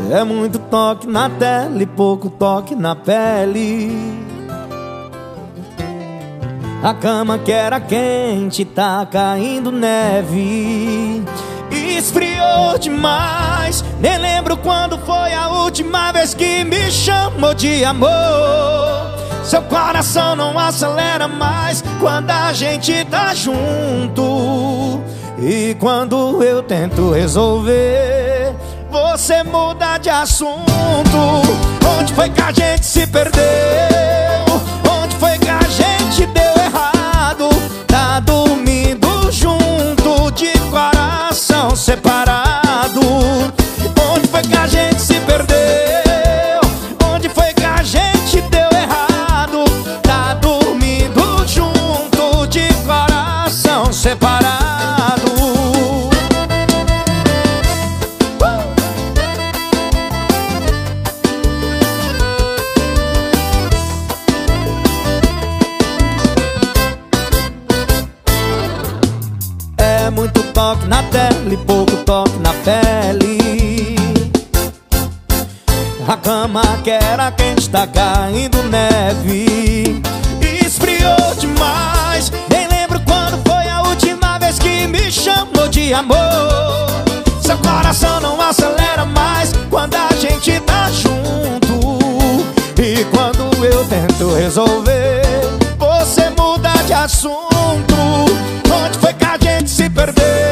É muito toque na tela e pouco toque na pele. A cama que era quente tá caindo neve. Esfriou demais, nem lembro quando foi a última vez que me chamou de amor. Seu coração não acelera mais quando a gente tá junto. E quando eu tento resolver, você muda de assunto. Onde foi que a gente se perdeu? Onde foi que a gente deu errado? Tá dormindo junto, de coração separado. Onde foi que a gente se perdeu? Onde foi que a gente deu errado? Tá dormindo junto, de coração separado. É muito toque na tela e pouco toque na pele. A cama que era quente tá caindo neve. Esfriou demais, nem lembro quando foi a última vez que me chamou de amor. Seu coração não acelera mais quando a gente tá junto. E quando eu tento resolver, você muda de assunto. Onde foi que a gente se perdeu?